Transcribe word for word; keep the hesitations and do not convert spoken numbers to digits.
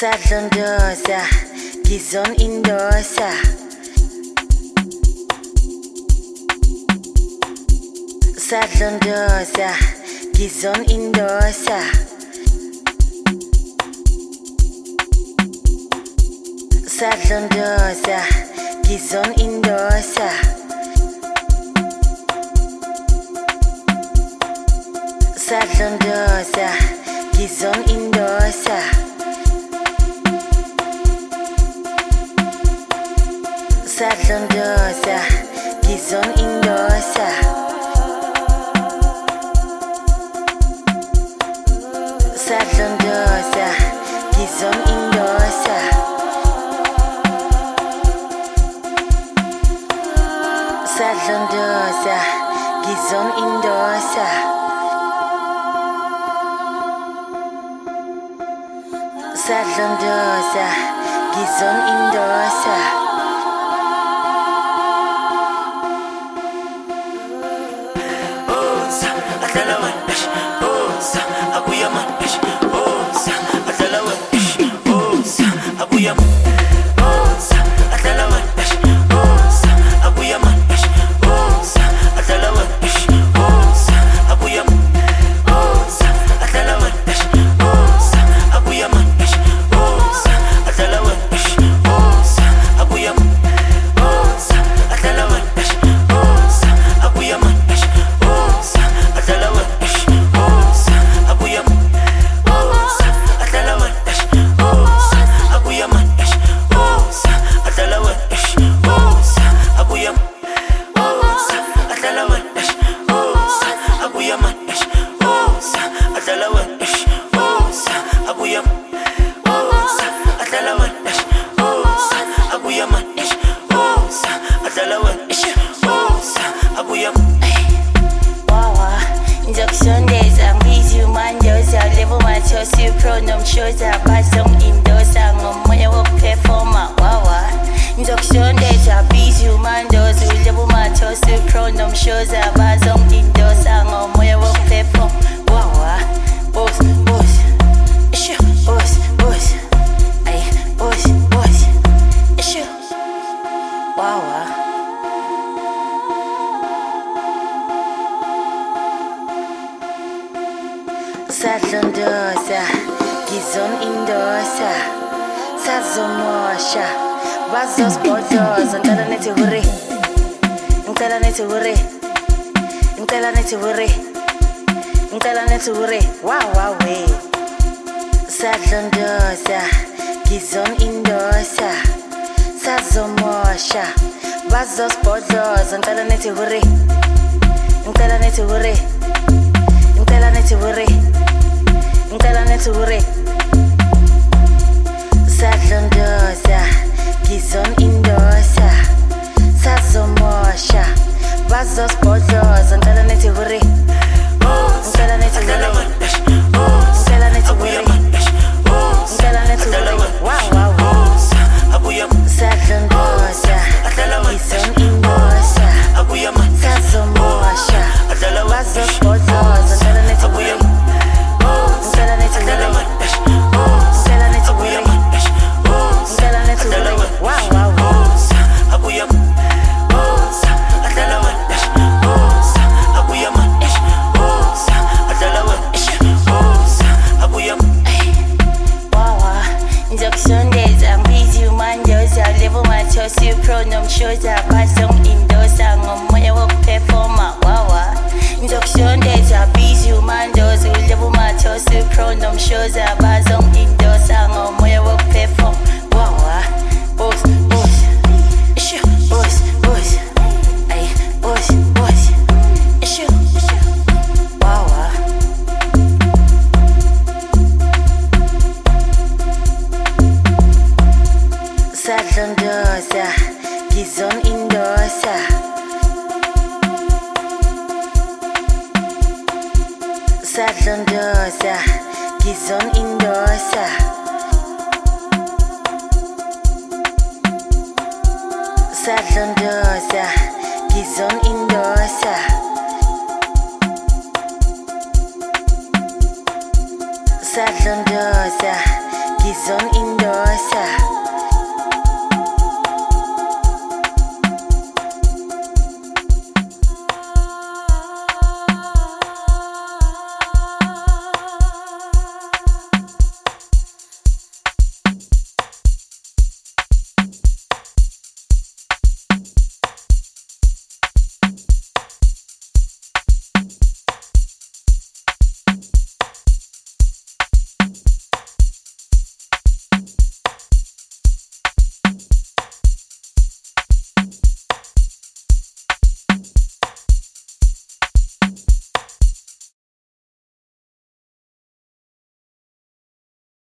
Sadlondoza, Gizon Indosa. Sadlondoza, Gizon Indosa. Sadlondoza, Gizon Indosa. Sadlondoza, Gizon Indosa. Sadlondoza, Gizon Indosa. Sadlondoza, Gizon Indosa. Sadlondoza, Gizon Indosa. Sadlondoza, Gizon Indosa. Injection days and busy man does a level match or see pronoun shows a basong indoors and moya work performer. Wawa. Injection days are busy man does a level match or see pronoun shows a basong indoors and moya work perform. Wawa. Boss, boss. Issue. Boss, boss. Ay, boss, boss. Issue. Wawa. Sadlondoza, Gizon Indosa. Sazomosha, Bazos Bodos, and Telaneti Hurry. Intelaneti Hurry. Intelaneti Hurry. Intelaneti Hurry. Wow, wow, way. Sadlondoza, Gizon Indosa. Sazomosha, Bazos Bodos, and Telaneti Hurry. Intelaneti Hurry. Intelaneti Hurry. Intelaneti Hurry. Sadlondoza, Gizon Indosa. Sazomosha, Bazos Bodos, and Intelaneti Hurry. Intelaneti Hurry. Intelaneti Hurry. Intelaneti Hurry. Wow, wow, wow. Sadlondoza, Gizon Indosa. Sazomosha, Bazos Bodos, and Intelaneti Hurry. Pronoun shows a basong indoors and moya work performer. Wawa. Injection days are busy man does will level match or see pronoun shows a basong indoors and moya work perform. Wawa. Boss, boss. Issue. Boss, boss. Ay, boss, boss. Issue. Wawa. Sadlondoza, Gizon Indosa. Sadlondoza, Gizon Indosa. Sadlondoza, Gizon Indosa. Sadlondoza, Gizon Indosa. indosa